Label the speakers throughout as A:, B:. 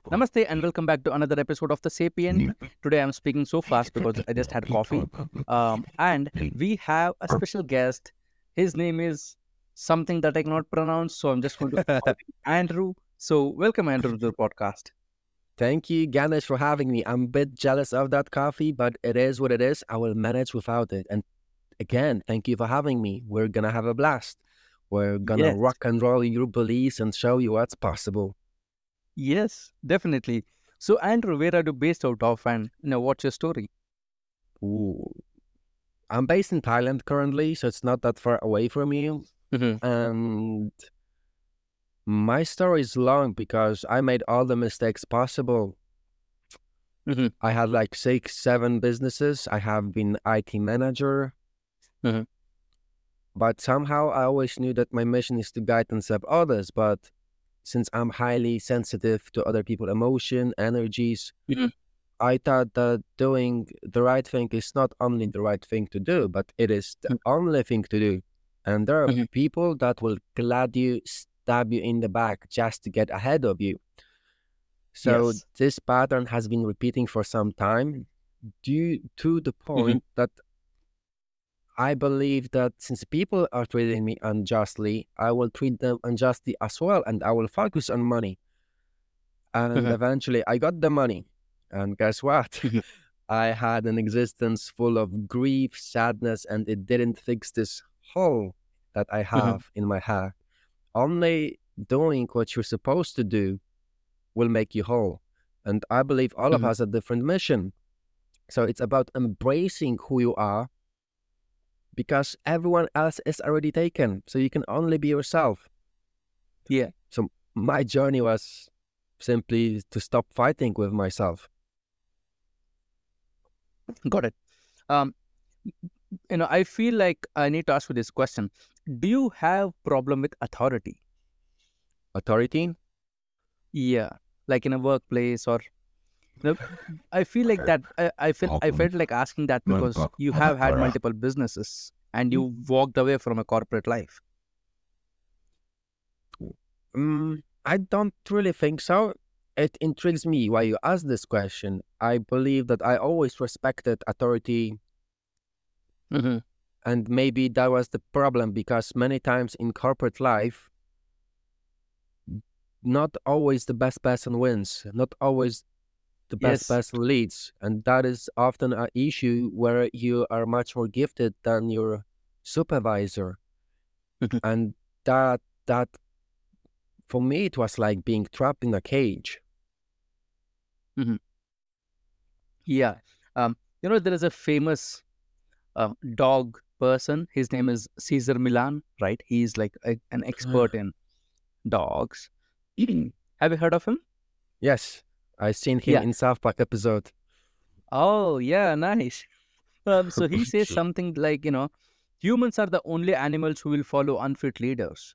A: Namaste and welcome back to another episode of The Sapient. Today I'm speaking so fast because I just had coffee. And we have a special guest. His name is something that I cannot pronounce, so I'm just going to call him Andrew. So welcome, Andrew, to the podcast.
B: Thank you, Ganesh, for having me. I'm a bit jealous of that coffee, but it is what it is. I will manage without it. And again, thank you for having me. We're going to have a blast. We're going to
A: Yes,
B: rock and roll your beliefs and show you what's possible.
A: yes, definitely. So Andrew, where are you based out of, and what's your story?
B: Ooh. I'm based in Thailand currently, so it's not that far away from you.
A: Mm-hmm.
B: And my story is long because I made all the mistakes possible.
A: Mm-hmm.
B: I had like 6, 7 businesses. I have been IT manager.
A: Mm-hmm.
B: But somehow I always knew that my mission is to guide and serve others. But since I'm highly sensitive to other people's emotion, energies,
A: Mm-hmm.
B: I thought that doing the right thing is not only the right thing to do, but it is the only thing to do. And there are
A: Mm-hmm.
B: people that will gladly stab you in the back just to get ahead of you. So
A: Yes.
B: this pattern has been repeating for some time, due to the
A: Mm-hmm.
B: point that I believe that since people are treating me unjustly, I will treat them unjustly as well, and I will focus on money. And
A: Mm-hmm.
B: eventually, I got the money. And guess what?
A: Mm-hmm.
B: I had an existence full of grief, sadness, and it didn't fix this hole that I
A: Mm-hmm.
B: have in my heart. Only doing what you're supposed to do will make you whole. And I believe all of
A: Mm-hmm.
B: us have a different mission. So it's about embracing who you are because everyone else is already taken. So you can only be yourself.
A: Yeah.
B: So my journey was simply to stop fighting with myself.
A: Got it. Um, I feel like I need to ask you this question. Do you have problem with authority?
B: Authority?
A: Yeah, like in a workplace or you know, I feel like that. I felt like asking that because you have had multiple businesses and you walked away from a corporate life.
B: I don't really think so. It intrigues me why you ask this question. I believe that I always respected authority,
A: Mm-hmm.
B: and maybe that was the problem because many times in corporate life, not always the best person wins, not always the best
A: Yes.
B: person leads. And that is often an issue where you are much more gifted than your supervisor.
A: Mm-hmm.
B: And that for me it was like being trapped in a cage.
A: Mm-hmm. Yeah. There is a famous dog person. His name is Caesar Milan, right? He's like an expert in dogs. Have you heard of him?
B: Yes, I seen him
A: Yeah.
B: in South Park episode.
A: Oh, yeah, nice. So he says something like, humans are the only animals who will follow unfit leaders,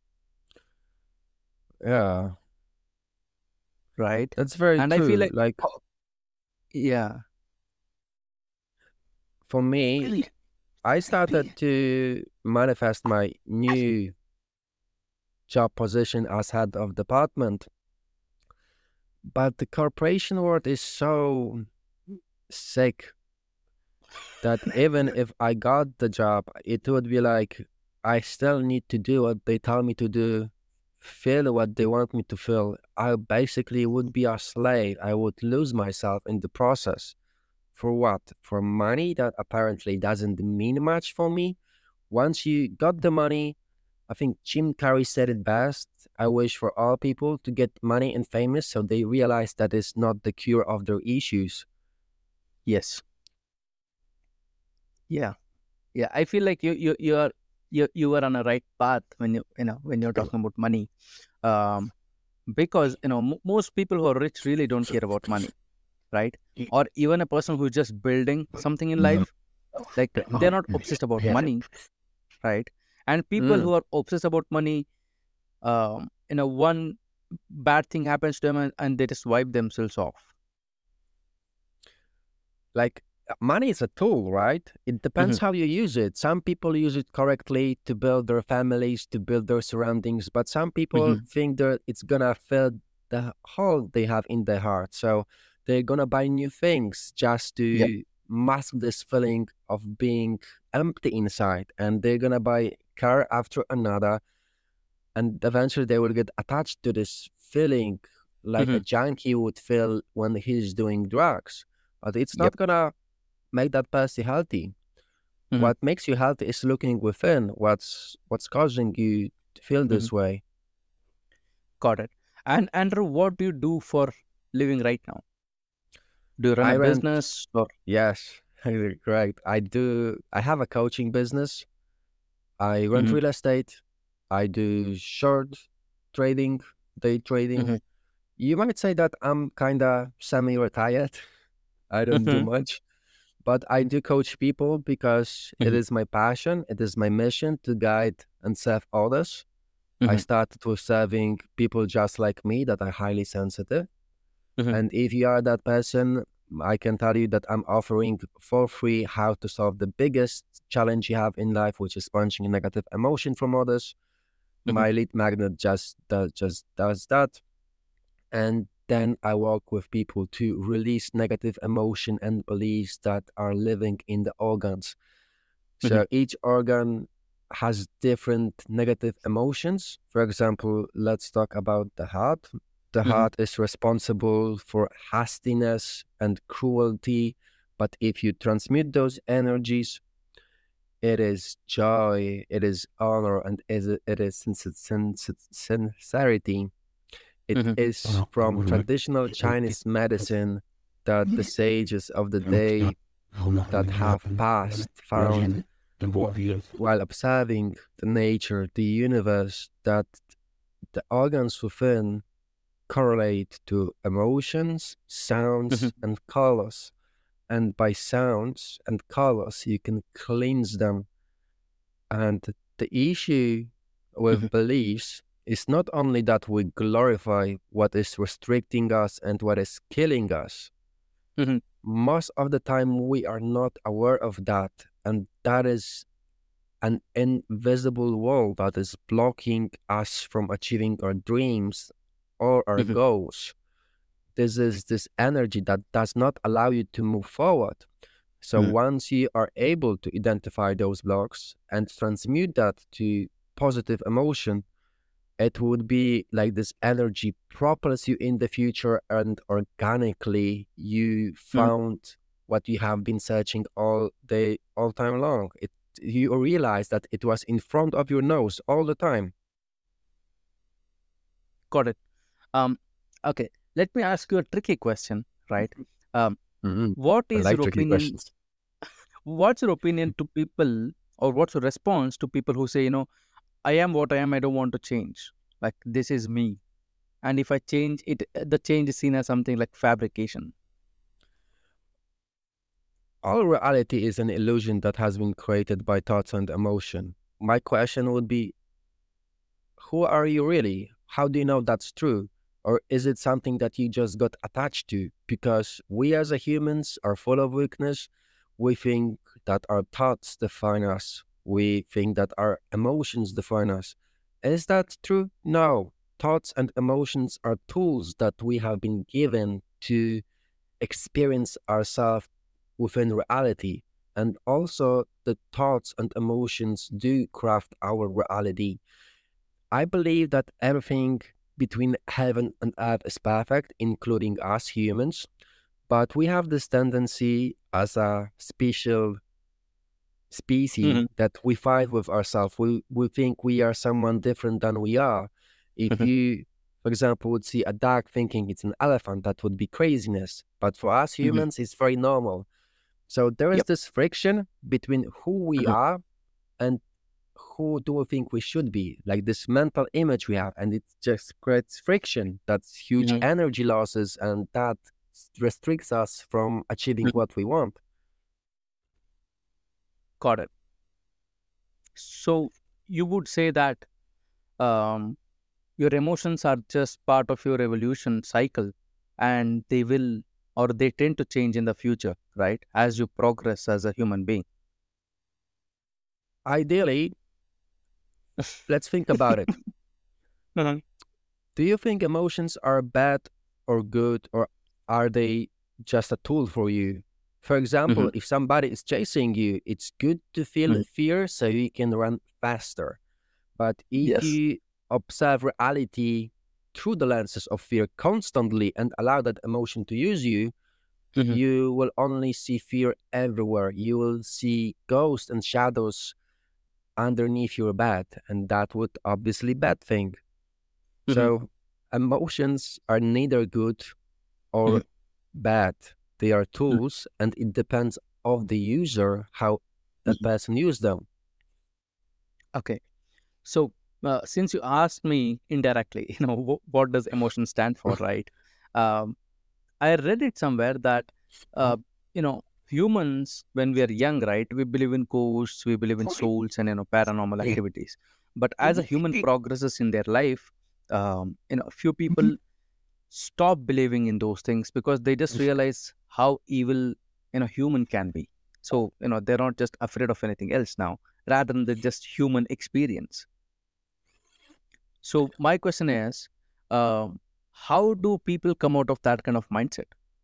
B: Yeah,
A: right?
B: that's very
A: And I feel
B: true.
A: like,
B: Like
A: yeah.
B: for me, I started to manifest my new job position as head of department, but the corporation world is so sick that even if I got the job, it would be like I still need to do what they tell me to do, feel what they want me to feel. I basically would be a slave. I would lose myself in the process. For what? For money that apparently doesn't mean much for me. Once you got the money, I think Jim Carrey said it best. I wish for all people to get money and famous so they realize that it's not the cure of their issues.
A: Yes. Yeah. Yeah. I feel like you are on a right path when when you're talking about money. Um, because most people who are rich really don't care about money, right? Or even a person who's just building something in life, like they're not obsessed about
B: Yeah.
A: money, right? And people
B: Mm.
A: who are obsessed about money, one bad thing happens to them and they just wipe themselves off.
B: Like money is a tool, right? It
A: Hmm.
B: depends how you use it. Some people use it correctly to build their families, to build their surroundings, but some people
A: Hmm.
B: think that it's gonna fill the hole they have in their heart. So they're gonna buy new things just
A: Yep.
B: to mask this feeling of being empty inside, and they're gonna buy car after another, and eventually they will get attached to this feeling like a
A: Hmm.
B: junkie would feel when he's doing drugs. But it's
A: Yep.
B: not gonna make that person healthy.
A: Hmm.
B: What makes you healthy is looking within. What's causing you to feel
A: Hmm.
B: this way?
A: Got it. And Andrew, what do you do for living right now? Do you run a
B: I rent.
A: business or?
B: Yes, correct. I do. I have a coaching business. I rent
A: Hmm.
B: real estate. I do short trading, day trading.
A: Hmm.
B: You might say that I'm kind of semi-retired. I don't do
A: Hmm.
B: much, but I do coach people because it
A: Hmm.
B: is my passion. It is my mission to guide and serve others. I
A: Hmm.
B: started with serving people just like me that are highly sensitive.
A: Hmm.
B: And if you are that person, I can tell you that I'm offering for free how to solve the biggest challenge you have in life, which is punching a negative emotion from others.
A: Hmm.
B: My lead magnet just does that. And then I work with people to release negative emotion and beliefs that are living in the organs.
A: Hmm.
B: So each organ has different negative emotions. For example, let's talk about the heart. The
A: Hmm.
B: heart is responsible for hastiness and cruelty, but if you transmute those energies, it is joy, it is honor, and it is sincerity. It
A: Hmm.
B: is from traditional Chinese medicine that the sages of the day that have passed found while observing the nature, the universe, that the organs within correlate to emotions,
A: Hmm.
B: sounds, and colors. And by sounds and colors, you can cleanse them. And the issue
A: Hmm.
B: with beliefs is not only that we glorify what is restricting us and what is killing us.
A: Hmm.
B: Most of the time, we are not aware of that. And that is an invisible wall that is blocking us from achieving our dreams or our
A: Hmm.
B: goals. This is this energy that does not allow you to move forward. So
A: Hmm.
B: once you are able to identify those blocks and transmute that to positive emotion, it would be like this energy propels you in the future, and organically you
A: Hmm.
B: found what you have been searching all day, all time long. You realize that it was in front of your nose all the time.
A: Got it. Um, okay. Let me ask you a tricky question, right? Um,
B: Mhm.
A: what
B: I
A: is
B: like
A: your
B: tricky
A: opinion?
B: questions.
A: What's your opinion to people, or what's your response to people who say, I am what I am, I don't want to change. Like, this is me. And if I change it, the change is seen as something like fabrication.
B: All reality is an illusion that has been created by thoughts and emotion. My question would be, who are you really? How do you know that's true? Or is it something that you just got attached to? Because we as a humans are full of weakness. We think that our thoughts define us. We think that our emotions define us. Is that true? No. Thoughts and emotions are tools that we have been given to experience ourselves within reality. And also, the thoughts and emotions do craft our reality. I believe that everything between heaven and earth is perfect, including us humans. But we have this tendency as a special species
A: Hmm.
B: that we fight with ourselves. We think we are someone different than we are. If
A: Hmm.
B: you, for example, would see a dog thinking it's an elephant, that would be craziness. But for us
A: Hmm.
B: humans, it's very normal. So there is
A: Yep.
B: this friction between who we
A: Hmm.
B: are and who do we think we should be, like this mental image we have, and it just creates friction. That's huge
A: Hmm.
B: energy losses, and that restricts us from achieving
A: Hmm.
B: what we want.
A: Got it. So you would say that um, your emotions are just part of your evolution cycle, and they will, or they tend to change in the future, right? As you progress as a human being.
B: Ideally, let's think about it.
A: Mhm.
B: Do you think emotions are bad or good, or are they just a tool for you? For example,
A: Mhm,
B: if somebody is chasing you, it's good to feel
A: mhm.
B: fear so you can run faster. But if
A: Yes.
B: you observe reality through the lenses of fear constantly and allow that emotion to use you,
A: Mhm,
B: you will only see fear everywhere. You will see ghosts and shadows underneath your bed, and that would obviously bad thing.
A: mhm,
B: So emotions are neither good
A: mhm,
B: or bad. They are
A: mhm.
B: tools, and it depends of the user how that
A: Mhm.
B: person use them.
A: Okay. So, since you asked me indirectly, what does emotion stand for, right? Um, I read it somewhere that, uh, humans, when we are young, right, we believe in ghosts, we believe in souls and, paranormal activities. But as a human progresses in their life, few people stop believing in those things because they just realize how evil, human can be. So, they're not just afraid of anything else now, rather than the just human experience. So my question is, how do people come out of that kind of mindset?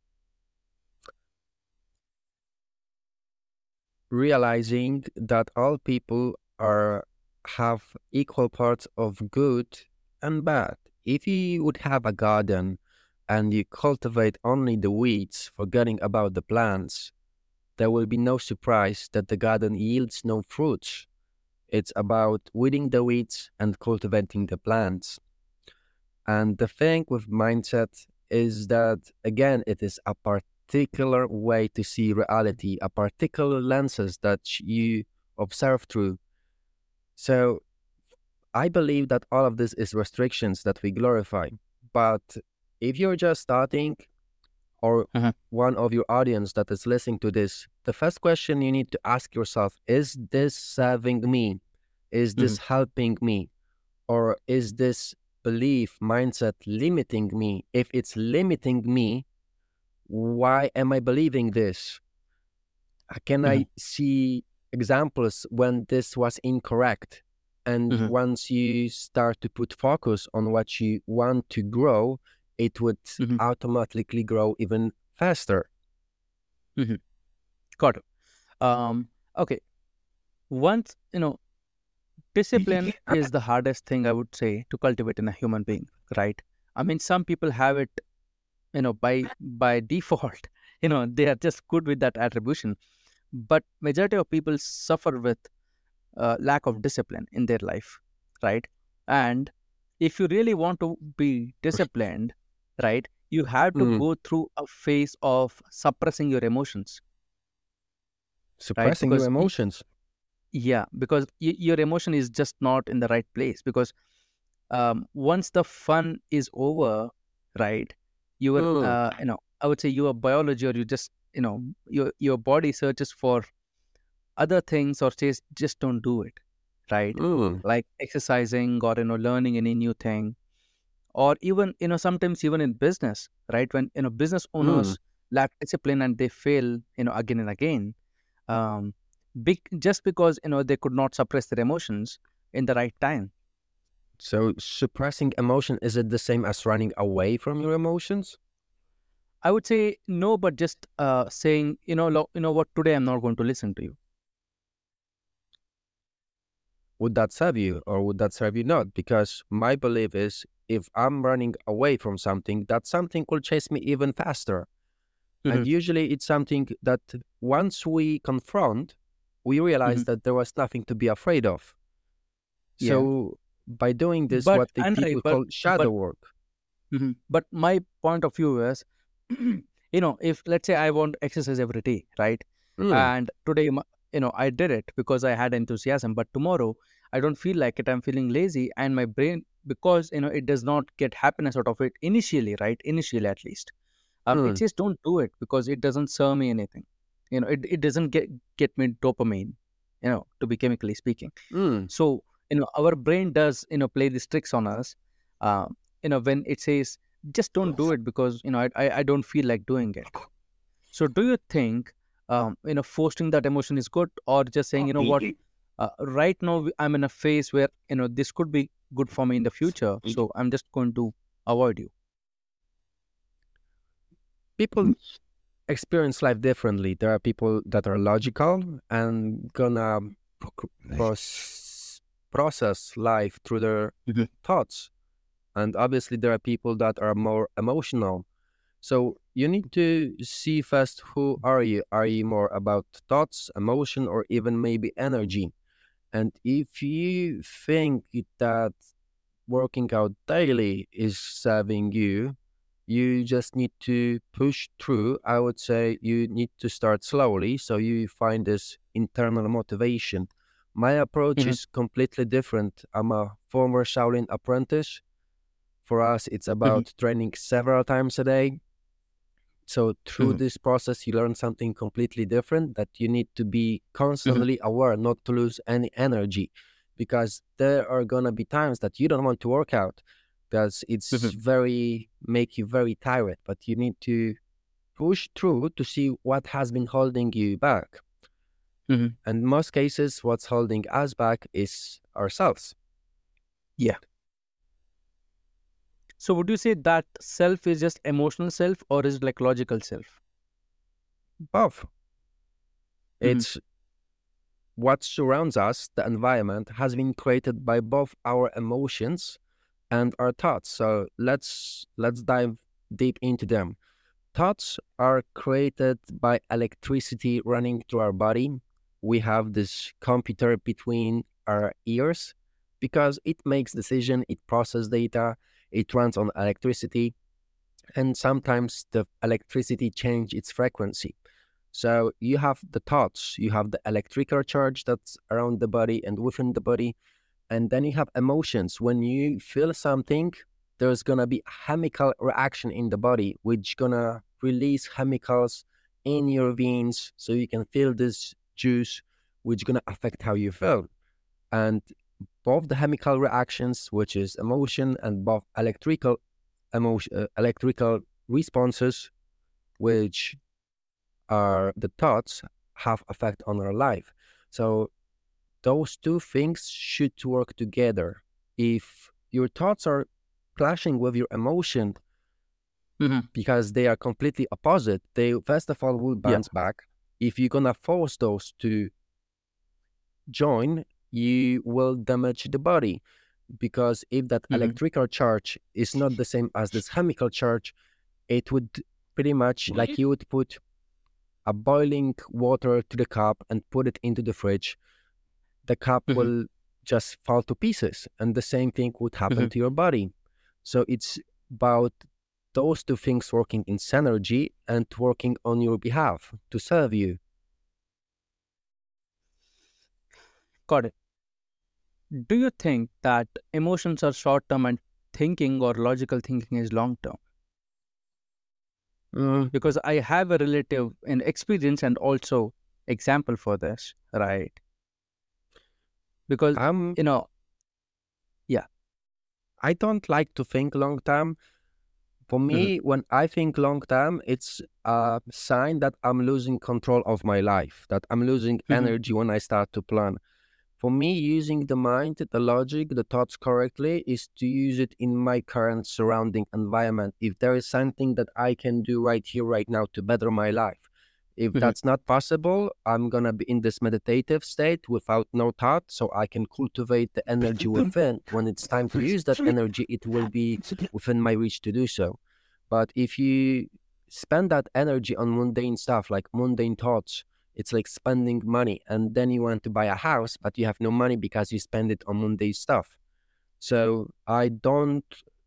B: Realizing that all people are have equal parts of good and bad. If you would have a garden and you cultivate only the weeds, forgetting about the plants, there will be no surprise that the garden yields no fruits. It's about weeding the weeds and cultivating the plants. And the thing with mindset is that, again, it is a particular way to see reality, a particular lenses that you observe through. So I believe that all of this is restrictions that we glorify. But if you're just starting, or
A: Mhm,
B: one of your audience that is listening to this, the first question you need to ask yourself, is this serving me? Is
A: mhm,
B: this helping me? Or is this belief mindset limiting me? If it's limiting me, why am I believing this? Can
A: mhm,
B: I see examples when this was incorrect? And
A: mhm,
B: once you start to put focus on what you want to grow, it would
A: mhm,
B: automatically grow even faster.
A: mhm. Got it. Okay. Once, discipline is the hardest thing I would say to cultivate in a human being, right? I mean, some people have it, by default. They are just good with that attribution. But majority of people suffer with lack of discipline in their life, right? And if you really want to be disciplined, right, you have to
B: Mm,
A: go through a phase of suppressing your emotions, right?
B: suppressing your
A: Because
B: emotions.
A: yeah, because your emotion is just not in the right place. Because once the fun is over, right, your
B: Mm,
A: I would say your biology, or you just, your body searches for other things, or says just don't do it, right?
B: mm,
A: Like exercising, or learning any new thing, or even, sometimes even in business, right? When, business
B: mm.
A: owners lack discipline and they fail, again and again, um big just because, they could not suppress their emotions in the right time.
B: So suppressing emotion, is it the same as running away from your emotions?
A: I would say no, but just saying, what, today I'm not going to listen to you.
B: Would that serve you or would that serve you not? Because my belief is if I'm running away from something, that something will chase me even faster.
A: Hmm.
B: And usually it's something that once we confront, we realize
A: Hmm.
B: that there was nothing to be afraid of.
A: Yeah,
B: So by doing this,
A: but
B: what the
A: Andre,
B: people
A: but
B: call shadow
A: but
B: work.
A: but my point of view is, if let's say I want to exercise every day, right?
B: Mm,
A: And today, I did it because I had enthusiasm, but tomorrow I don't feel like it. I'm feeling lazy, and my brain, because it does not get happiness out of it initially, right? Initially, at least, it
B: mm.
A: says don't do it because it doesn't serve me anything. It doesn't get me dopamine, to be chemically speaking.
B: Mm.
A: So, our brain does, play these tricks on us. uh, when it says just don't do it because, I don't feel like doing it. So do you think, forcing that emotion is good, or just saying, what, right now I'm in a phase where, this could be good for me in the future, so I'm just going to avoid you?
B: People experience life differently. There are people that are logical and gonna process life through their
A: Mhm.
B: thoughts, and obviously there are people that are more emotional. So you need to see first, who are you? Are you more about thoughts, emotion, or even maybe energy? And if you think that working out daily is serving you, you just need to push through. I would say you need to start slowly so you find this internal motivation. My approach
A: Mhm.
B: is completely different. I'm a former Shaolin apprentice. For us, it's
A: Mhm.
B: about training several times a day. So through
A: Mhm.
B: this process, you learn something completely different, that you need to be
A: Mhm.
B: constantly aware not to lose any energy, because there are going to be times that you don't want to work out because it's
A: Mhm.
B: very make you very tired, but you need to push through to see what has been holding you back.
A: Mhm.
B: And in most cases, what's holding us back is ourselves.
A: Yeah. So would you say that self is just emotional self, or is it like logical self?
B: Both.
A: Mhm.
B: It's what surrounds us, the environment, has been created by both our emotions and our thoughts. So let's dive deep into them. Thoughts are created by electricity running through our body. We have this computer between our ears because it makes decision, it processes data, it runs on electricity, and sometimes the electricity change its frequency. So you have the thoughts, you have the electrical charge that's around the body and within the body, and then you have emotions. When you feel something, there's gonna be a chemical reaction in the body which gonna release chemicals in your veins so you can feel this juice, which gonna affect how you feel. And both the chemical reactions, which is emotion, and both electrical responses, which are the thoughts, have effect on our life. So those two things should work together. If your thoughts are clashing with your emotion
A: Mhm.
B: because they are completely opposite, they first of all will
A: Yeah.
B: bounce back. If you're gonna force those to join, you will damage the body, because if that
A: Mhm.
B: electrical charge is not the same as this chemical charge, it would pretty much like you would put a boiling water to the cup and put it into the fridge. The cup
A: Mhm.
B: will just fall to pieces, and the same thing would happen
A: Mhm.
B: to your body. So it's about those two things working in synergy and working on your behalf to serve you.
A: Got it. Do you think that emotions are short term and thinking or logical thinking is long term?
B: Mm,
A: Because I have a relative in experience and also example for this, right? Because
B: I'm
A: you know, yeah.
B: I don't like to think long term. For
A: Mhm.
B: me, when I think long term, it's a sign that I'm losing control of my life, that I'm losing
A: Mhm.
B: energy when I start to plan. For me, using the mind, the logic, the thoughts correctly is to use it in my current surrounding environment. If there is something that I can do right here, right now to better my life. If
A: Mhm.
B: that's not possible, I'm going to be in this meditative state without no thought, so I can cultivate the energy within. When it's time to use that energy, it will be within my reach to do so. But if you spend that energy on mundane stuff, like mundane thoughts, it's like spending money, and then you want to buy a house, but you have no money because you spend it on mundane stuff. So I don't.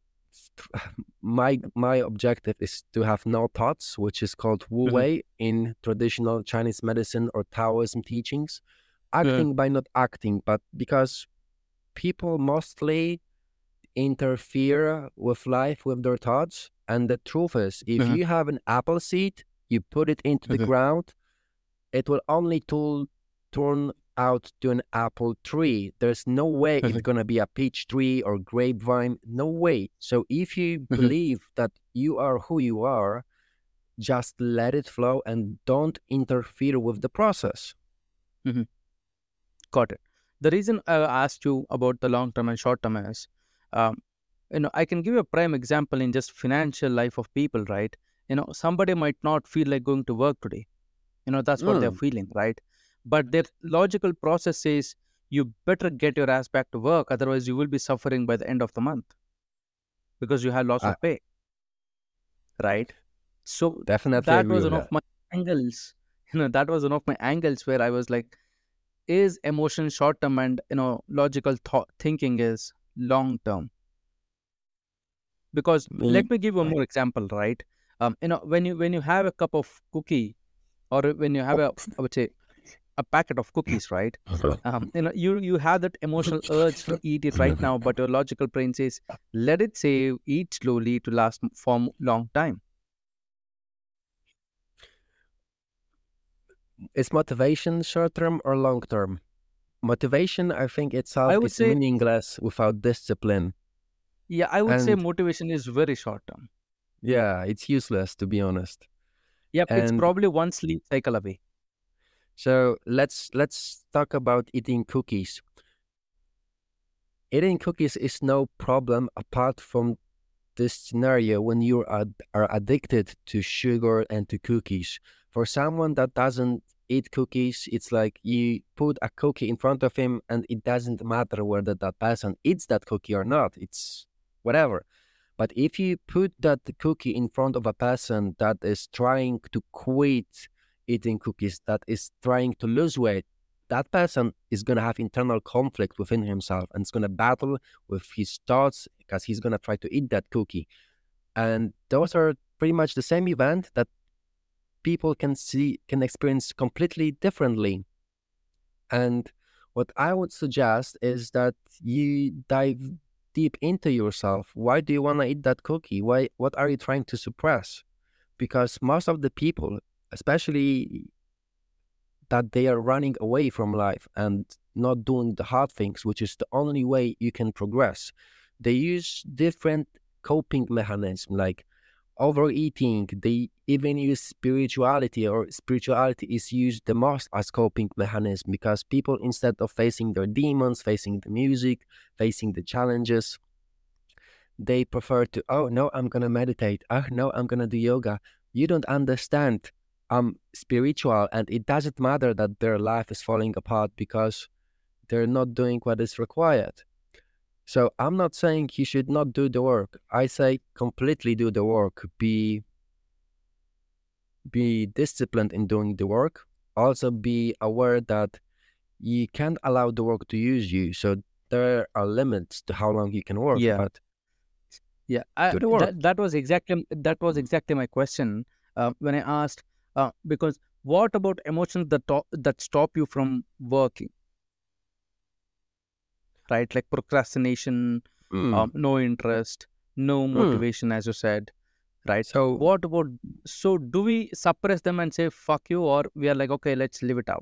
B: My objective is to have no thoughts, which is called Wu
A: Mhm.
B: Wei in traditional Chinese medicine or Taoism teachings.
A: Mhm.
B: Acting by not acting, but because people mostly interfere with life with their thoughts. And the truth is, if
A: Mhm.
B: you have an apple seed, you put it into the
A: Mhm.
B: ground, it will only turn out to an apple tree. There's no way it's
A: Mhm.
B: gonna be a peach tree or grapevine. No way. So if you
A: Mhm.
B: believe that you are who you are, just let it flow and don't interfere with the process.
A: Mhm. Got it. The reason I asked you about the long term and short term is, um, I can give you a prime example in just financial life of people, right? Somebody might not feel like going to work today. That's what they're
B: Mm.
A: feeling, right? But their logical process says you better get your ass back to work, otherwise you will be suffering by the end of the month because you have loss
B: I
A: of pay, right? So
B: definitely
A: that
B: agree
A: was
B: with
A: one of
B: that.
A: my angles. That was one of my angles where I was like, is emotion short term and logical thought thinking is long term? Because
B: Me,
A: let me give one more example, right? When you have a cup of cookie, or when you have I would say a packet of cookies, right? You have that emotional urge to eat it right now, but your logical brain says, let it say eat slowly to last for long time.
B: is motivation short term or long term? Motivation, I think itself
A: I would
B: is
A: say,
B: meaningless without discipline.
A: yeah, I would say
B: And
A: motivation is very short term.
B: yeah, it's useless to be honest.
A: Yep, it's
B: And
A: probably one sleep cycle away.
B: so let's talk about eating cookies. Eating cookies is no problem apart from this scenario when you are addicted to sugar and to cookies. For someone that doesn't eat cookies, it's like you put a cookie in front of him and it doesn't matter whether that person eats that cookie or not. It's whatever. But if you put that cookie in front of a person that is trying to quit eating cookies, that is trying to lose weight, that person is going to have internal conflict within himself and it's going to battle with his thoughts because he's going to try to eat that cookie. And those are pretty much the same event that people can experience completely differently. And what I would suggest is that you dive deep into yourself. Why do you want to eat that cookie? What are you trying to suppress? Because most of the people, especially that they are running away from life and not doing the hard things, which is the only way you can progress. They use different coping mechanisms like overeating. They even use spirituality, or spirituality is used the most as coping mechanism because people, instead of facing their demons, facing the music, facing the challenges, they prefer to, oh no, I'm gonna meditate. Oh no, I'm gonna do yoga. You don't understand. I'm spiritual, and it doesn't matter that their life is falling apart because they're not doing what is required. So I'm not saying you should not do the work. I say completely do the work. Be disciplined in doing the work. Also be aware that you can't allow the work to use you. So there are limits to how long you can work,
A: Yeah,
B: but
A: yeah.
B: do the work.
A: That was exactly my question when I asked, because what about emotions that stop you from working, right? Like procrastination,
B: Mm.
A: no interest, no
B: Mm.
A: motivation, as you said, right?
B: So
A: What about, so do we suppress them and say fuck you, or we are like, okay, let's live it out?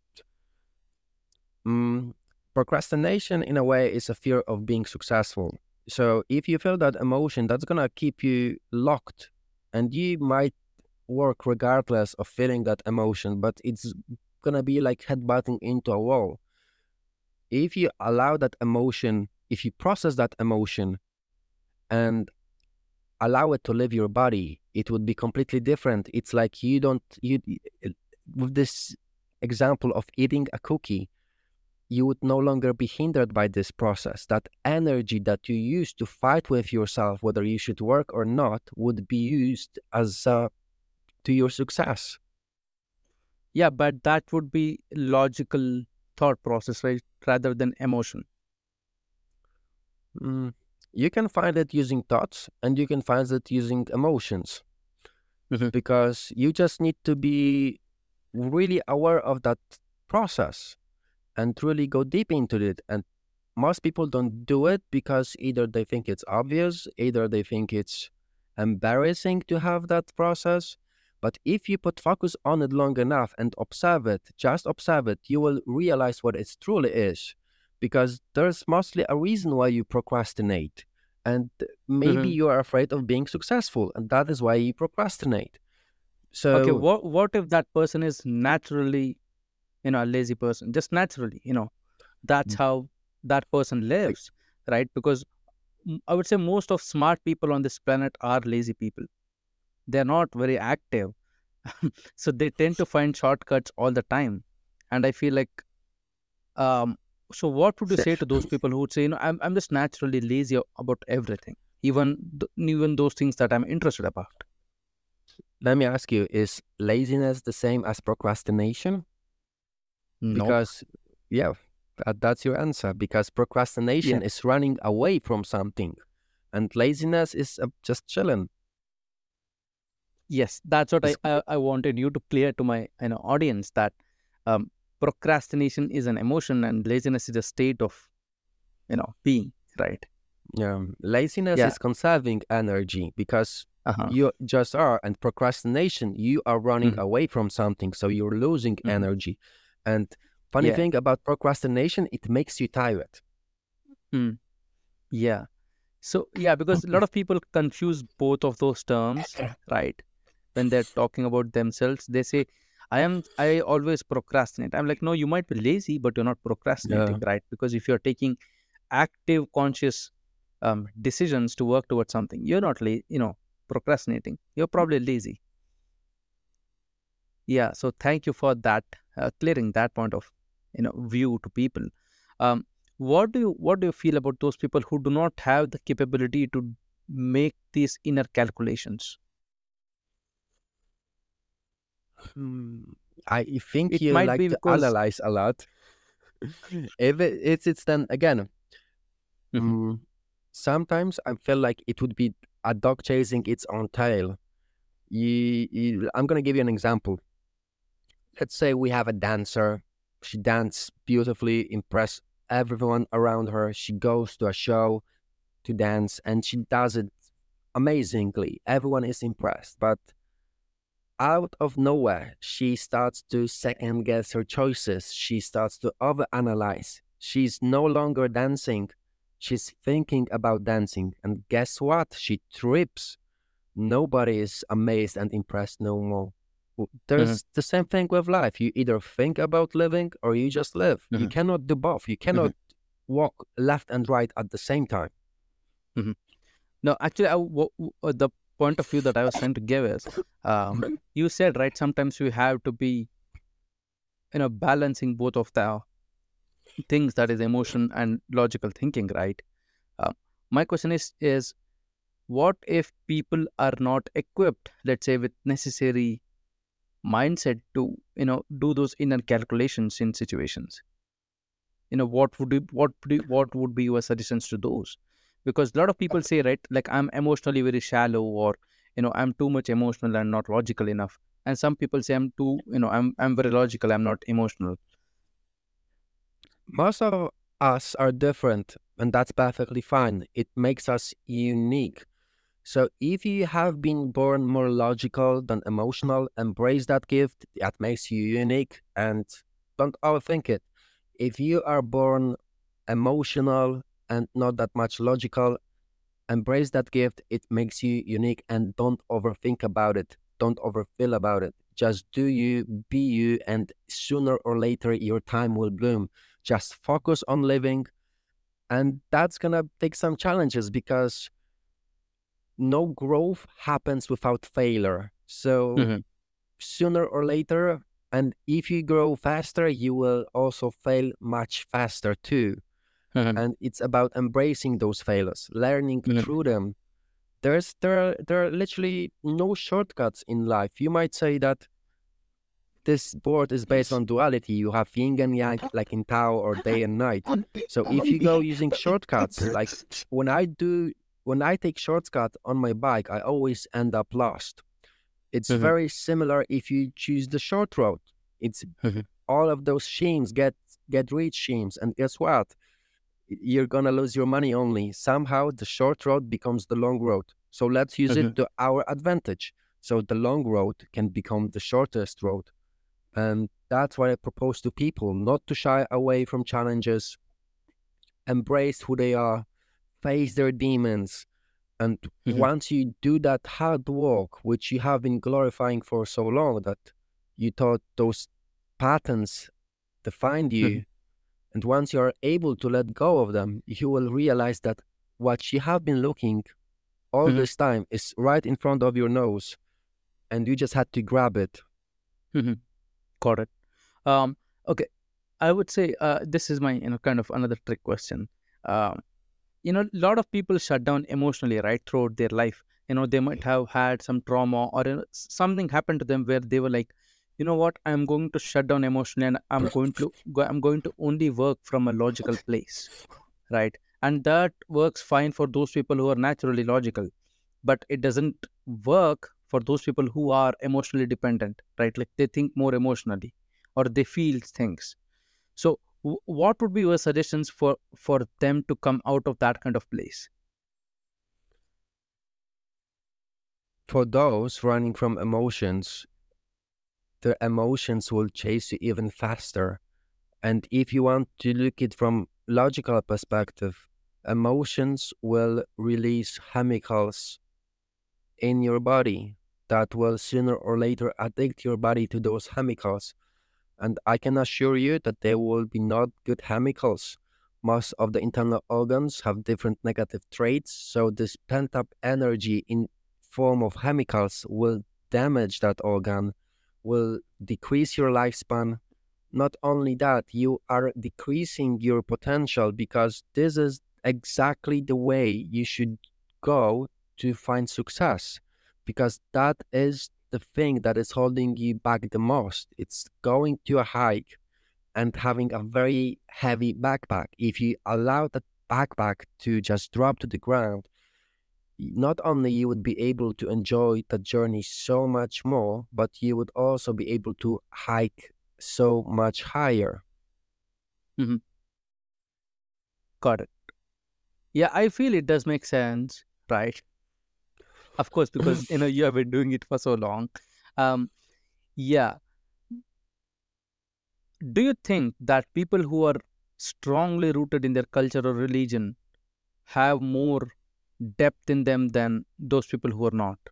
B: mm, procrastination, in a way, is a fear of being successful. So if you feel that emotion, that's gonna keep you locked, and you might work regardless of feeling that emotion, but it's gonna be like headbutting into a wall. If you allow that emotion, if you process that emotion and allow it to leave your body, it would be completely different. It's like you don't you with this example of eating a cookie, you would no longer be hindered by this process. That energy that you use to fight with yourself, whether you should work or not, would be used as to your success.
A: Yeah, but that would be logical thought process, right, rather than emotion.
B: Mm, you can find it using thoughts and you can find it using emotions
A: Mhm.
B: because you just need to be really aware of that process and really go deep into it. And most people don't do it because either they think it's obvious, either they think it's embarrassing to have that process. But if you put focus on it long enough and observe it, just observe it, you will realize what it truly is. Because there's mostly a reason why you procrastinate. And maybe
A: Mhm.
B: you are afraid of being successful, and that is why you procrastinate.
A: Okay,
B: So,
A: what if that person is naturally, a lazy person, just naturally, that's how that person
B: like,
A: lives, right? Because I would say most of smart people on this planet are lazy people. They're not very active. So they tend to find shortcuts all the time. And I feel like, um, so what would you say to those people who would say, I'm just naturally lazy about everything, even those things that I'm interested about?
B: Let me ask you, is laziness the same as procrastination?
A: Nope.
B: Because, yeah, that's your answer. Because
A: Yeah.
B: procrastination is running away from something, and laziness is just chilling.
A: Yes, that's what
B: It's,
A: I wanted you to clear to my audience that um, procrastination is an emotion and laziness is a state of being, right?
B: laziness
A: Yeah.
B: is conserving energy because
A: Uh-huh.
B: you just are, and procrastination, you are running
A: Mhm.
B: away from something, so you're losing
A: Mhm.
B: energy. And funny
A: Yeah.
B: thing about procrastination, it makes you tired.
A: Mm. Yeah. So yeah, because a lot of people confuse both of those terms, right? When they're talking about themselves, they say, I always procrastinate. I'm like, no, you might be lazy, but you're not
B: Yeah.
A: procrastinating, right? Because if you're taking active, conscious decisions to work towards something, you're not procrastinating. You're probably lazy. Yeah. So thank you for that, clearing that point of view to people. Um, what do you feel about those people who do not have the capability to make these inner calculations?
B: Hmm, I think
A: It
B: you
A: might
B: like
A: be
B: to
A: because.
B: analyze a lot. If it's then again,
A: Mhm.
B: mm, sometimes I feel like it would be a dog chasing its own tail. I'm gonna give you an example. Let's say we have a dancer. She dances beautifully, impress everyone around her. She goes to a show to dance, and she does it amazingly. Everyone is impressed, but out of nowhere, she starts to second guess her choices. She starts to overanalyze. She's no longer dancing. She's thinking about dancing. And guess what? She trips. Nobody is amazed and impressed no more.
A: Mhm.
B: There's the same thing with life. You either think about living or you just live. You
A: Mhm.
B: cannot do both. You cannot
A: Mhm.
B: walk left and right at the same time.
A: Mhm. No, actually, the point of view that I was trying to give is, you said, right, sometimes you have to be, balancing both of the things, that is emotion and logical thinking, right? Uh, my question is what if people are not equipped, let's say, with necessary mindset to do those inner calculations in situations? What would be your suggestions to those? Because a lot of people say, right, like, I'm emotionally very shallow, or I'm too much emotional and not logical enough. And some people say, I'm very logical, I'm not emotional.
B: Most of us are different, and that's perfectly fine. It makes us unique. So if you have been born more logical than emotional, embrace that gift. That makes you unique, and don't overthink it. If you are born emotional and not that much logical, embrace that gift. It makes you unique, and don't overthink about it. Don't overfeel about it. Just do you, be you, and sooner or later your time will bloom. Just focus on living, and that's gonna take some challenges because no growth happens without failure. So
A: Hmm.
B: sooner or later, and if you grow faster, you will also fail much faster too.
A: Hmm.
B: And it's about embracing those failures, learning
A: Hmm.
B: through them. There are literally no shortcuts in life. You might say that this board is based on duality. You have yin and yang, like in Tao, or day and night. So if you go using shortcuts, like when I do, when I take shortcut on my bike, I always end up lost. It's
A: Hmm.
B: very similar if you choose the short road. It's
A: Hmm.
B: all of those schemes get rich schemes, and guess what? You're gonna lose your money only. Somehow the short road becomes the long road. So let's use it
A: Hmm.
B: to our advantage. So the long road can become the shortest road. And that's what I propose to people, not to shy away from challenges, embrace who they are, face their demons. And
A: Hmm.
B: once you do that hard work, which you have been glorifying for so long that you thought those patterns defined
A: Hmm.
B: you, and once you are able to let go of them, you will realize that what you have been looking all
A: Mhm.
B: this time is right in front of your nose, and you just had to grab it.
A: Mhm. Got it. Um, okay, I would say this is my kind of another trick question. Um, a lot of people shut down emotionally, right, throughout their life. They might have had some trauma, or something happened to them where they were like, you know what, I'm going to shut down emotionally, and I'm going to only work from a logical place, right? And that works fine for those people who are naturally logical, but it doesn't work for those people who are emotionally dependent, right? Like they think more emotionally, or they feel things. So what would be your suggestions for them to come out of that kind of place?
B: For those running from emotions, the emotions will chase you even faster. And if you want to look it from logical perspective, emotions will release chemicals in your body that will sooner or later addict your body to those chemicals. And I can assure you that there will be not good chemicals. Most of the internal organs have different negative traits, so this pent up energy in form of chemicals will damage that organ, will decrease your lifespan. Not only that, you are decreasing your potential because this is exactly the way you should go to find success, because that is the thing that is holding you back the most. It's going to a hike and having a very heavy backpack. If you allow that backpack to just drop to the ground, not only you would be able to enjoy the journey so much more, but you would also be able to hike so much higher.
A: Hmm. Got it. Yeah, I feel it does make sense, right? Of course, because you have been doing it for so long. um yeah, do you think that people who are strongly rooted in their culture or religion have more depth in them than those people who are not?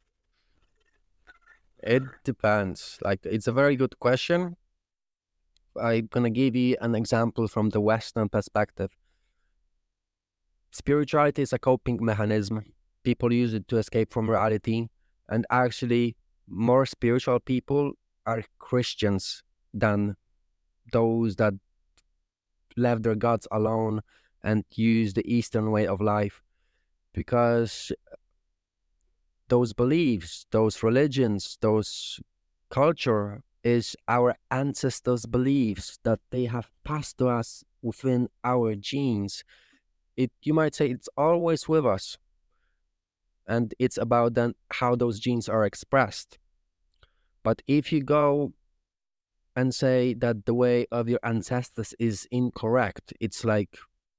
B: It depends. Like, it's a very good question. I'm gonna give you an example from the Western perspective. Spirituality is a coping mechanism. People use it to escape from reality. And actually, more spiritual people are Christians than those that left their gods alone and use the Eastern way of life. Because those beliefs, those religions, those culture is our ancestors' beliefs that they have passed to us within our genes. It, you might say, it's always with us, and it's about then how those genes are expressed. But if you go and say that the way of your ancestors is incorrect, it's like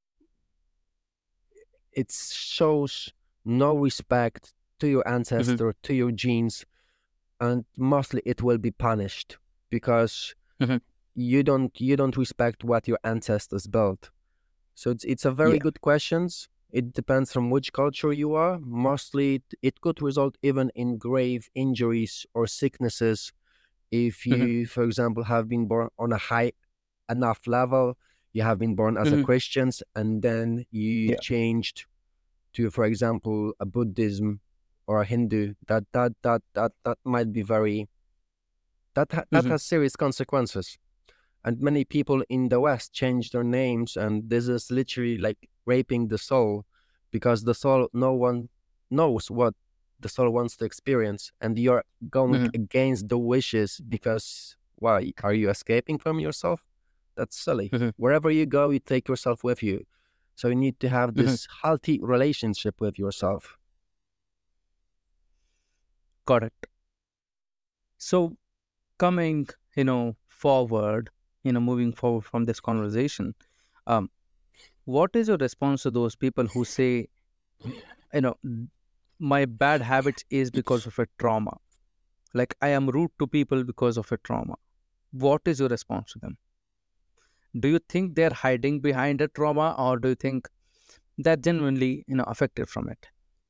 B: it shows no respect to your
A: Hmm.
B: ancestor, to your genes, and mostly it will be punished because
A: Hmm.
B: you don't respect what your ancestors built. So it's a very
A: Yeah.
B: good questions. It depends from which culture you are. Mostly it could result even in grave injuries or sicknesses if
A: Hmm.
B: you, for example, have been born on a high enough level. You have been born as a
A: Hmm.
B: Christians and then you
A: Yeah.
B: changed to, for example, a Buddhism or a Hindu. That might be very that
A: Hmm.
B: has serious consequences. And many people in the West change their names, and this is literally like raping the soul, because the soul, no one knows what the soul wants to experience, and you're going
A: Hmm.
B: against the wishes because why? Are you escaping from yourself? That's silly.
A: Hmm.
B: Wherever you go, you take yourself with you. So you need to have
A: Hmm.
B: this healthy relationship with yourself.
A: Got it. So coming, forward, moving forward from this conversation, um, what is your response to those people who say, you know, my bad habits is because of a trauma? Like I am rude to people because of a trauma. What is your response to them? Do you think they're hiding behind a trauma, or do you think they're genuinely, affected from it?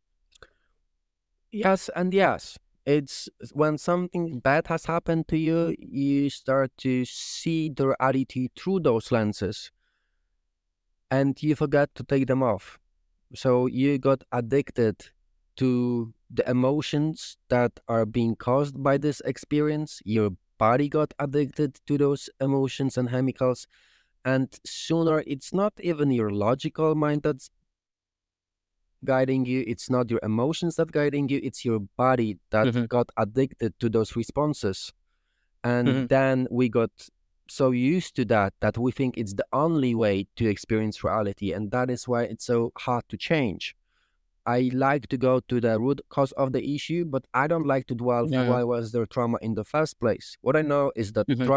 B: Yes, and yes. It's when something bad has happened to you, you start to see the reality through those lenses and you forget to take them off. So you got addicted to the emotions that are being caused by this experience. Your body got addicted to those emotions and chemicals. And sooner, it's not even your logical mind that's guiding you, it's not your emotions that guiding you, it's your body that
A: Mm-hmm.
B: got addicted to those responses.
A: Mm-hmm.
B: And then we got so used to that we think it's the only way to experience reality, and that is why it's so hard to change. I like to go to the root cause of the issue, but I don't like to dwell
A: Mm-hmm.
B: why was there trauma in the first place. What I know is that
A: Mm-hmm.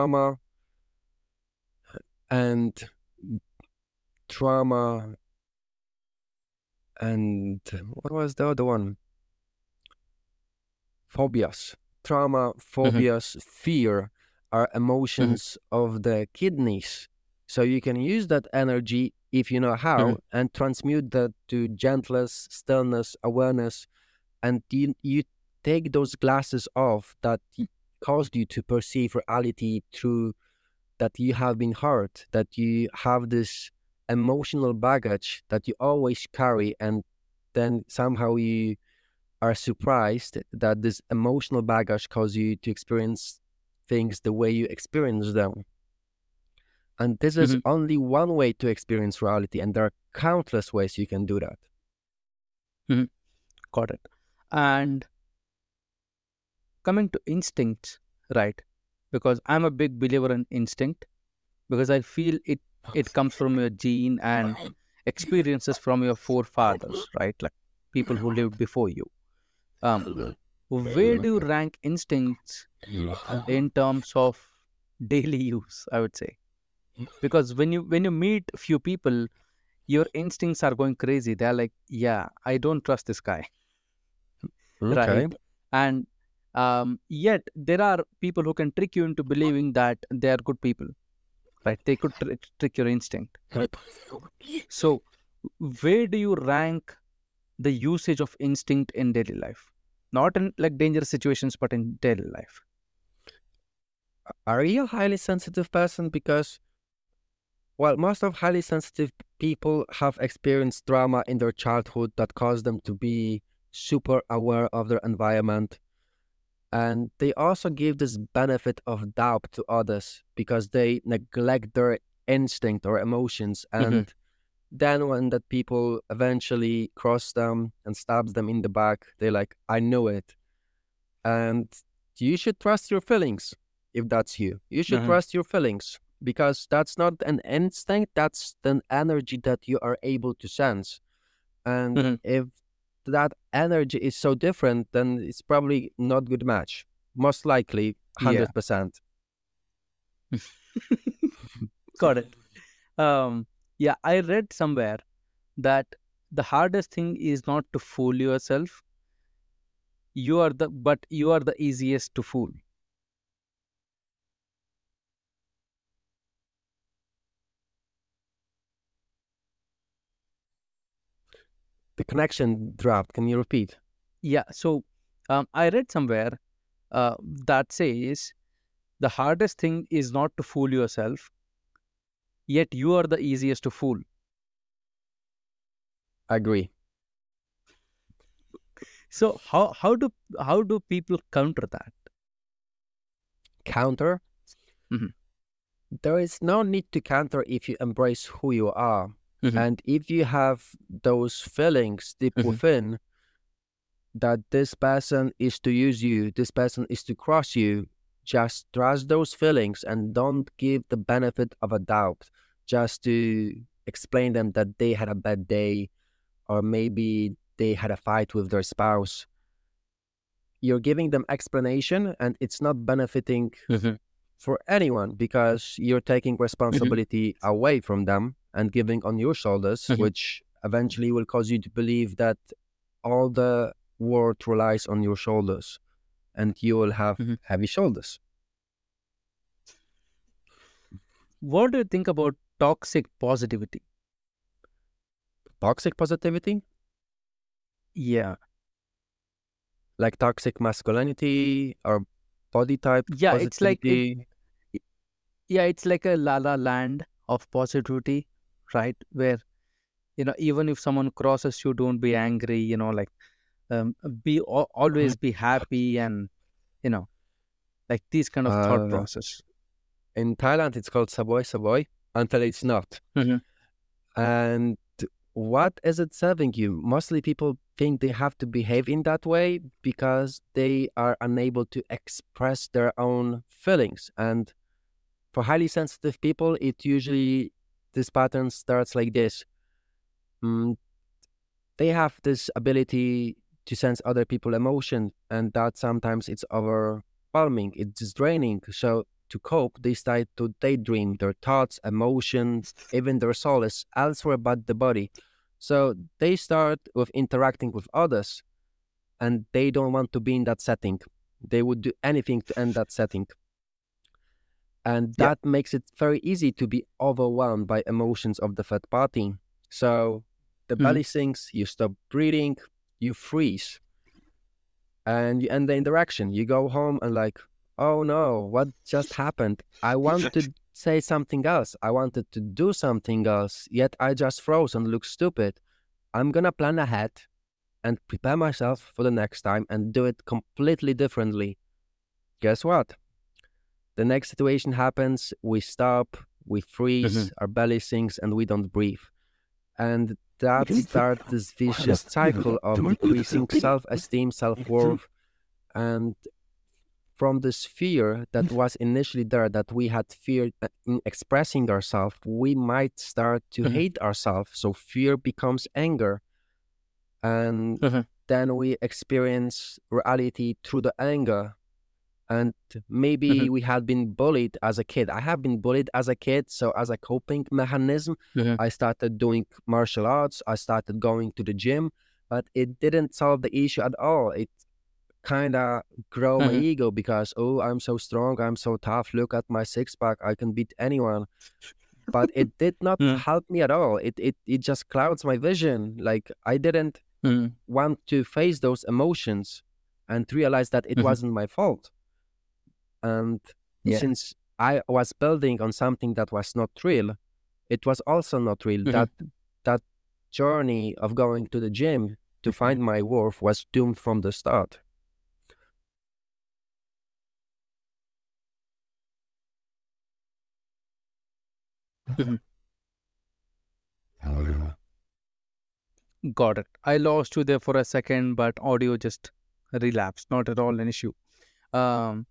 B: and trauma and what was the other one? Phobias. Trauma,
A: Mm-hmm.
B: phobias, fear are emotions of the kidneys. So you can use that energy if you know
A: Mm-hmm.
B: how and transmute that to gentleness, stillness, awareness, and you take those glasses off that caused you to perceive reality through that you have been hurt, that you have this emotional baggage that you always carry, and then somehow you are surprised that this emotional baggage causes you to experience things the way you experience them. And this is
A: Mm-hmm.
B: only one way to experience reality, and there are countless ways you can do that.
A: Mm-hmm. Got it. And coming to instincts, right? Because I'm a big believer in instinct because I feel it comes from your gene and experiences from your forefathers, right? Like people who lived before you. Um, where do you rank instincts in terms of daily use? I would say because when you meet few people, your instincts are going crazy. They're like, yeah, I don't trust this guy, right?
B: Okay.
A: And yet there are people who can trick you into believing that they are good people, right? They could trick your instinct. So where do you rank the usage of instinct in daily life, not in like dangerous situations but in daily life?
B: Are you a highly sensitive person? Because, well, most of highly sensitive people have experienced trauma in their childhood that caused them to be super aware of their environment. And they also give this benefit of doubt to others because they neglect their instinct or emotions.
A: Hmm.
B: And then when that people eventually cross them and stabs them in the back, they're like, I knew it. And you should trust your feelings if that's you. You should
A: Hmm.
B: trust your feelings because that's not an instinct, that's an energy that you are able to sense. And
A: Hmm.
B: if that energy is so different, then it's probably not good match. Most likely,
A: Yeah.
B: 100%.
A: Got it. Yeah, I read somewhere that the hardest thing is not to fool yourself. You are the easiest to fool.
B: The connection dropped. Can you repeat?
A: Yeah. So, I read somewhere that says the hardest thing is not to fool yourself, yet you are the easiest to fool.
B: Agree.
A: So how do people counter that?
B: Counter.
A: Hmm.
B: There is no need to counter if you embrace who you are.
A: Hmm.
B: And if you have those feelings deep
A: Hmm.
B: within that this person is to use you, this person is to cross you, just trust those feelings and don't give the benefit of a doubt just to explain them that they had a bad day or maybe they had a fight with their spouse. You're giving them explanation and it's not benefiting
A: Hmm.
B: for anyone because you're taking
A: Hmm.
B: responsibility away from them and giving on your shoulders,
A: Hmm.
B: which eventually will cause you to believe that all the world relies on your shoulders and you will have
A: Hmm.
B: heavy shoulders.
A: What do you think about toxic positivity?
B: Toxic positivity,
A: Yeah.
B: like toxic masculinity or body type
A: Yeah, it's like
B: positivity.
A: yeah, it's like a la la land of positivity, right? Where even if someone crosses you, don't be angry, like always be happy, and you know like these kind of thought
B: Uh,
A: process.
B: in Thailand, it's called saboy saboy until it's not.
A: Mhm.
B: And what is it serving you? Mostly people think they have to behave in that way because they are unable to express their own feelings. And for highly sensitive people, this pattern starts like this. Mm, they have this ability to sense other people's emotion, and that sometimes it's overwhelming, it's draining. So to cope, they start to daydream their thoughts, emotions, even their soul is elsewhere but the body. So they start with interacting with others, and they don't want to be in that setting. They would do anything to end that setting. And
A: Yeah.
B: that makes it very easy to be overwhelmed by emotions of the third party. So the
A: Mhm.
B: belly sinks, you stop breathing, you freeze, and you end the interaction. You go home and like, oh no, what just happened? I want to say something else. I wanted to do something else, yet I just froze and look stupid. I'm gonna plan ahead and prepare myself for the next time and do it completely differently. Guess what? The next situation happens, we stop, we freeze,
A: Mhm.
B: our belly sinks, and we don't breathe. And that starts this vicious cycle of decreasing self esteem, self worth, and from this fear that was initially there, that we had fear in expressing ourselves, we might start to
A: Mhm.
B: hate ourselves. So fear becomes anger. And
A: Mhm.
B: then we experience reality through the anger. And maybe
A: Mhm.
B: we had been bullied as a kid. I have been bullied as a kid. So, as a coping mechanism,
A: Mhm.
B: I started doing martial arts. I started going to the gym, but it didn't solve the issue at all. It kind of grow my
A: Mhm.
B: ego because, oh, I'm so strong. I'm so tough. Look at my six pack. I can beat anyone. But it did not
A: Mhm.
B: help me at all. It just clouds my vision. Like, I didn't
A: Mhm.
B: want to face those emotions and realize that it
A: Mhm.
B: wasn't my fault. And
A: Yeah.
B: since I was building on something that was not real, it was also not real.
A: Mhm.
B: That journey of going to the gym to find my worth was doomed from the start.
A: Mhm. Got it. I lost you there for a second, but audio just relapsed. Not at all an issue. Um,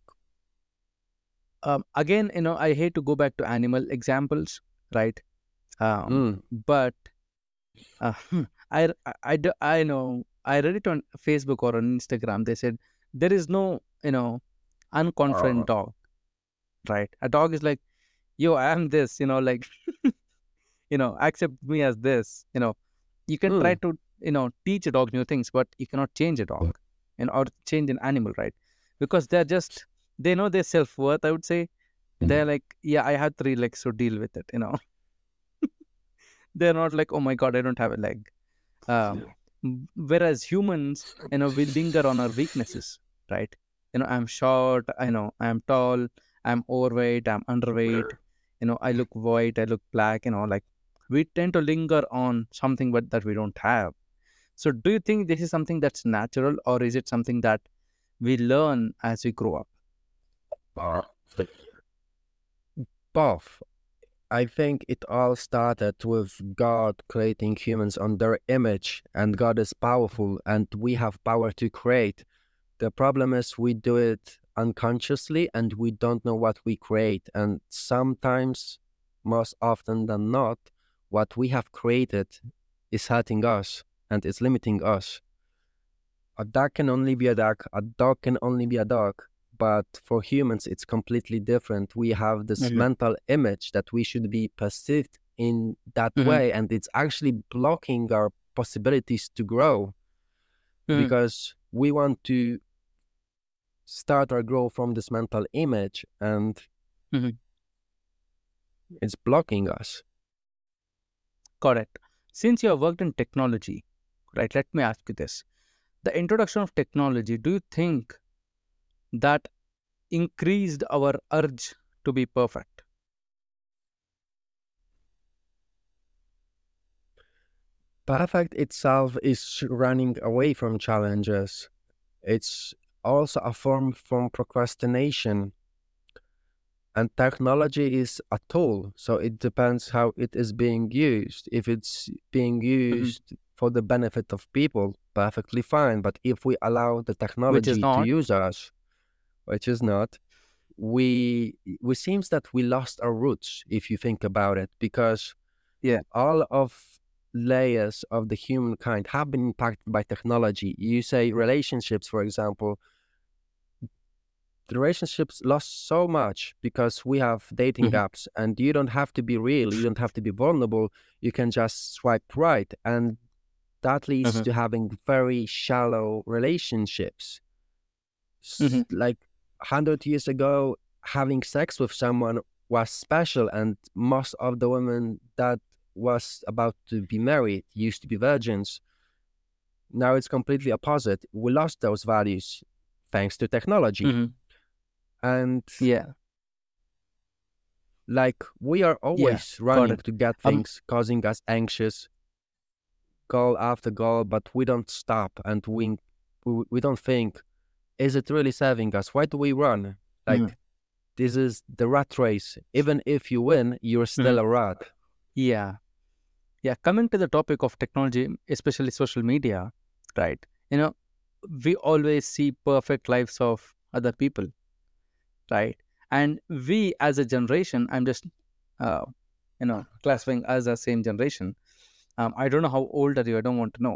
A: Again, I hate to go back to animal examples, right?
B: Mm.
A: But uh, I know I read it on Facebook or on Instagram. They said there is no, unconfident dog, right? A dog is like, yo, I am this, like, accept me as this. You can try
B: Mm.
A: to, teach a dog new things, but you cannot change a dog, or change an animal, right? Because they know their self worth. I would say they're like, yeah, I have 3 legs, so deal with it. They're not like, oh my god, I don't have a leg. Um, Whereas humans, we linger on our weaknesses, right? I'm short, I'm tall, I'm overweight, I'm underweight, I look white, I look black, like we tend to linger on something but that we don't have. So do you think this is something that's natural, or is it something that we learn as we grow up?
B: Both. I think it all started with God creating humans on their image, and God is powerful, and we have power to create. The problem is we do it unconsciously and we don't know what we create. And sometimes, most often than not, what we have created is hurting us and is limiting us. A dog can only be a dog, a dog can only be a dog. But for humans, it's completely different. We have this
A: Mhm.
B: mental image that we should be perceived in that
A: Mhm.
B: way, and it's actually blocking our possibilities to grow
A: Mhm.
B: because we want to start our growth from this mental image and
A: Mhm.
B: it's blocking us.
A: Correct. Since you have worked in technology, right, let me ask you this. The introduction of technology, do you think that increased our urge to be perfect?
B: Perfect itself is running away from challenges. It's also a form from procrastination. And technology is a tool, so it depends how it is being used. If it's being
A: Mhm.
B: used for the benefit of people, perfectly fine. But if we allow the
A: Which is
B: technology to
A: not.
B: use us, which is not, we seems that we lost our roots if you think about it, because
A: Yeah.
B: all of layers of the humankind have been impacted by technology. You say relationships, for example, the relationships lost so much because we have dating
A: Mhm.
B: apps, and you don't have to be real, you don't have to be vulnerable, you can just swipe right, and that leads
A: Mhm.
B: to having very shallow relationships.
A: Mhm.
B: Like 100 years ago, having sex with someone was special, and most of the women that was about to be married used to be virgins. Now it's completely opposite. We lost those values thanks to technology.
A: Mhm.
B: And
A: Yeah.
B: like we are
A: Yeah.
B: always
A: Got
B: running
A: it.
B: to get
A: Um.
B: things, causing us anxious, goal after goal, but we don't stop, and we don't think, is it really serving us? Why do we run?
A: Mhm.
B: Like, this is the rat race. Even if you win, you're still
A: Mhm.
B: a rat.
A: Yeah. Yeah. Coming to the topic of technology, especially social media, right? You know, we always see perfect lives of other people, right? And we as a generation, I'm just, uh, classifying us as same generation. I don't know how old are you. I don't want to know.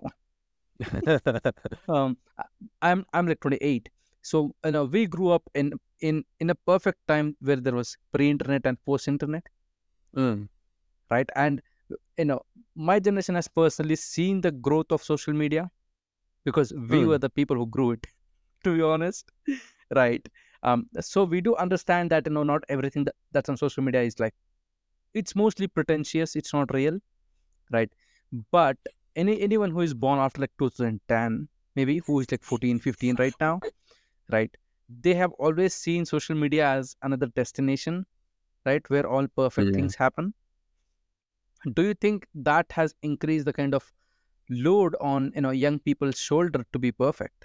A: I'm like 28. So we grew up in a perfect time where there was pre-internet and post-internet,
B: Mm,
A: right? And you know, my generation has personally seen the growth of social media because we were
B: mm,
A: the people who grew it. To be honest, right? So we do understand that not everything that's on social media is like, it's mostly pretentious. It's not real, right? But anyone who is born after like 2010, maybe, who is like 14, 15 right now, right? They have always seen social media as another destination, right, where all perfect
B: yeah.
A: things happen. Do you think that has increased the kind of load on young people's shoulder to be perfect?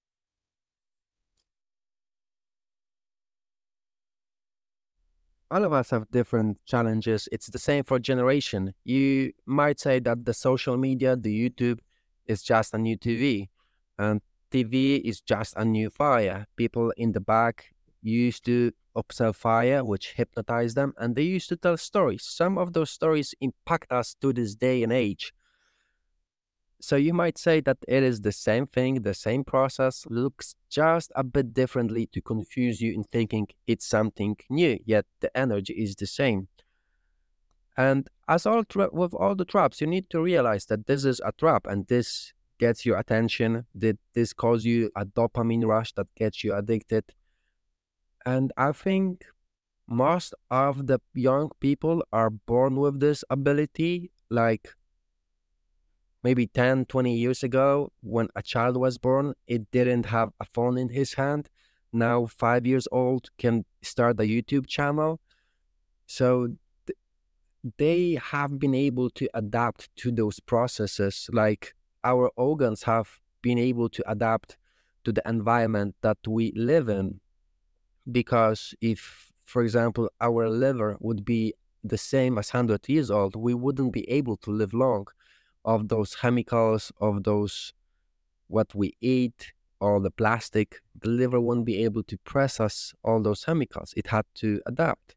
B: All of us have different challenges. It's the same for generation. You might say that the social media, the YouTube, is just a new TV, and TV is just a new fire. People in the back used to observe fire, which hypnotized them, and they used to tell stories. Some of those stories impact us to this day and age. So you might say that it is the same thing, the same process, looks just a bit differently to confuse you in thinking it's something new, yet the energy is the same. And as with all the traps, you need to realize that this is a trap, and this gets your attention, that this causes you a dopamine rush that gets you addicted. And I think most of the young people are born with this ability. Like maybe 10, 20 years ago, when a child was born, it didn't have a phone in his hand. Now 5 years old can start a YouTube channel. So they have been able to adapt to those processes, like our organs have been able to adapt to the environment that we live in. Because if, for example, our liver would be the same as 100 years old, we wouldn't be able to live long, of those chemicals, of those what we eat, all the plastic. The liver won't be able to process all those chemicals. It had to adapt.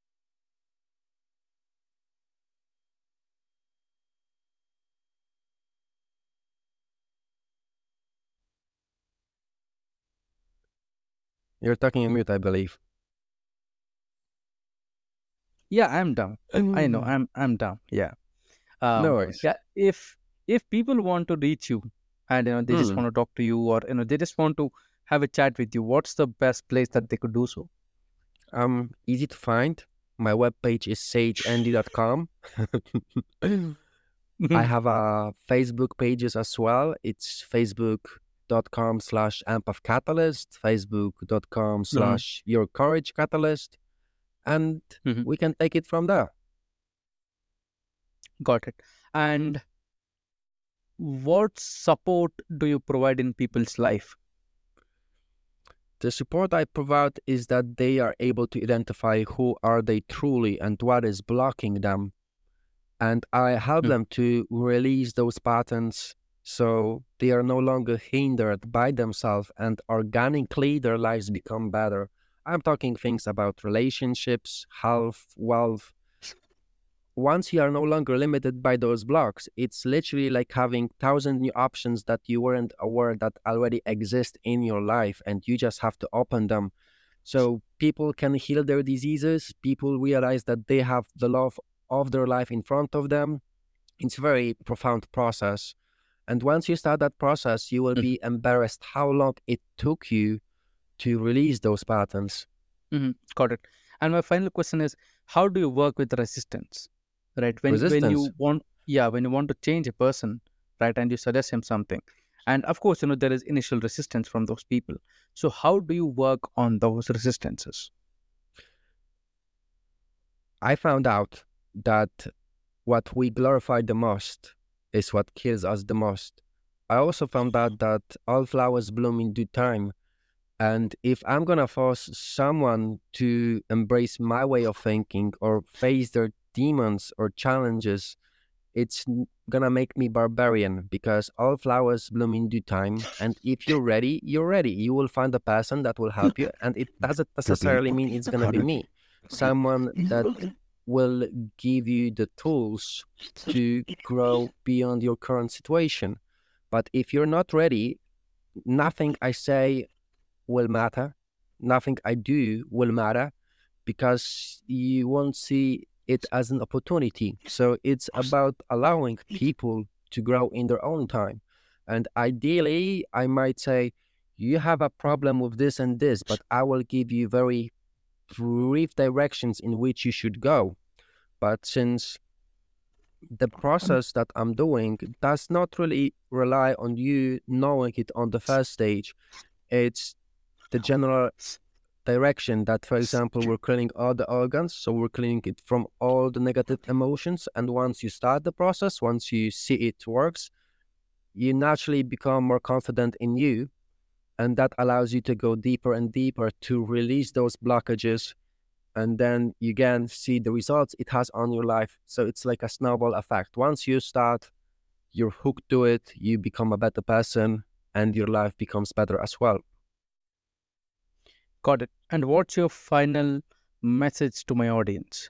B: You're talking on mute, I believe.
A: Yeah, I'm down. I know,
B: No
A: I'm down. Yeah.
B: worries.
A: Yeah, if people want to reach you, and they just
B: Mm.
A: want to talk to you, or they just want to have a chat with you, what's the best place that they could do so?
B: Easy to find. My webpage is sageandy.com. I
A: Mhm.
B: have a Facebook pages as well. It's facebook.com/empathcatalyst, facebook.com
A: Mhm.
B: slash your courage catalyst, and
A: Mhm.
B: we can take it from there.
A: Got it. And what support do you provide in people's life?
B: The support I provide is that they are able to identify who are they truly and what is blocking them. And I help
A: Mm.
B: them to release those patterns so they are no longer hindered by themselves and organically their lives become better. I'm talking things about relationships, health, wealth. Once you are no longer limited by those blocks, it's literally like having thousand new options that you weren't aware that already exist in your life, and you just have to open them. So people can heal their diseases. People realize that they have the love of their life in front of them. It's a very profound process. And once you start that process, you will
A: Mhm.
B: be embarrassed how long it took you to release those patterns.
A: Got it. And my final question is, how do you work with resistance? Right? When
B: Resistance.
A: you want, yeah, when you want to change a person, right, and you suggest him something, and of course, there is initial resistance from those people. So how do you work on those resistances?
B: I found out that what we glorify the most is what kills us the most. I also found out that all flowers bloom in due time. And if I'm gonna force someone to embrace my way of thinking or face their demons or challenges, it's gonna make me barbarian because all flowers bloom in due time. And if you're ready, you're ready. You will find a person that will help you. And it doesn't necessarily mean it's gonna be me. Someone that will give you the tools to grow beyond your current situation. But if you're not ready, nothing I say will matter. Nothing I do will matter because you won't see it as an opportunity. So it's about allowing people to grow in their own time. And ideally, I might say, you have a problem with this and this, but I will give you very brief directions in which you should go. But since the process that I'm doing does not really rely on you knowing it on the first stage, it's the general direction that, for example, we're cleaning all the organs, so we're cleaning it from all the negative emotions. And once you start the process, once you see it works, you naturally become more confident in you, and that allows you to go deeper and deeper to release those blockages, and then you again see the results it has on your life. So it's like a snowball effect. Once you start, you're hooked to it, you become a better person, and your life becomes better as well.
A: Got it. And what's your final message to my audience?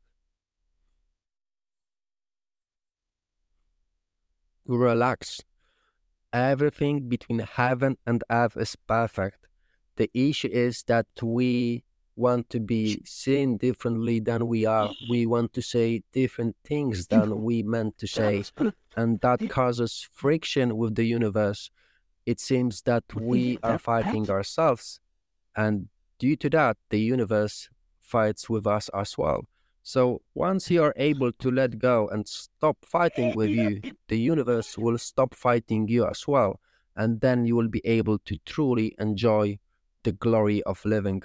B: Relax. Everything between heaven and earth is perfect. The issue is that we want to be seen differently than we are. We want to say different things than we meant to say. And that causes friction with the universe. It seems that we are fighting ourselves. And due to that, the universe fights with us as well. So once you are able to let go and stop fighting with you, the universe will stop fighting you as well. And then you will be able to truly enjoy the glory of living.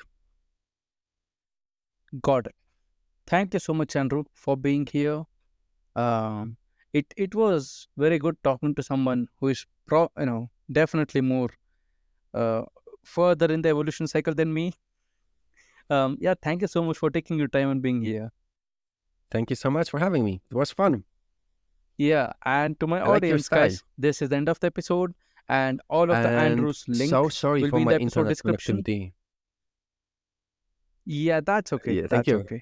A: Got it. Thank you so much, Andrew, for being here. Um, it was very good talking to someone who is definitely more uh, further in the evolution cycle than me. Yeah, thank you so much for taking your time and being here.
B: Thank you so much for having me. It was fun.
A: Yeah, and to my
B: I like your
A: audience,
B: style.
A: guys, this is the end of the episode, and all of the
B: And
A: Andrew's
B: so
A: links
B: sorry
A: will
B: for
A: be in
B: my
A: the episode
B: internet
A: description.
B: connectivity.
A: Yeah, that's okay.
B: Yeah, thank
A: That's
B: you.
A: okay.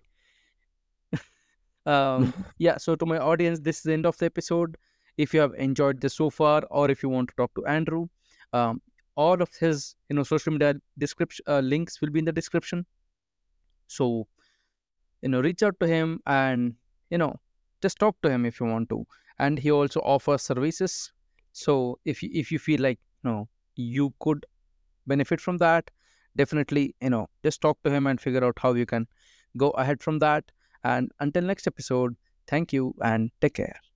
A: Yeah, so to my audience, this is the end of the episode. If you have enjoyed this so far, or if you want to talk to Andrew, um, all of his social media description links will be in the description. So reach out to him and you know just talk to him if you want to. And he also offers services. So if you feel like you could benefit from that, definitely just talk to him and figure out how you can go ahead from that. And until next episode, thank you and take care.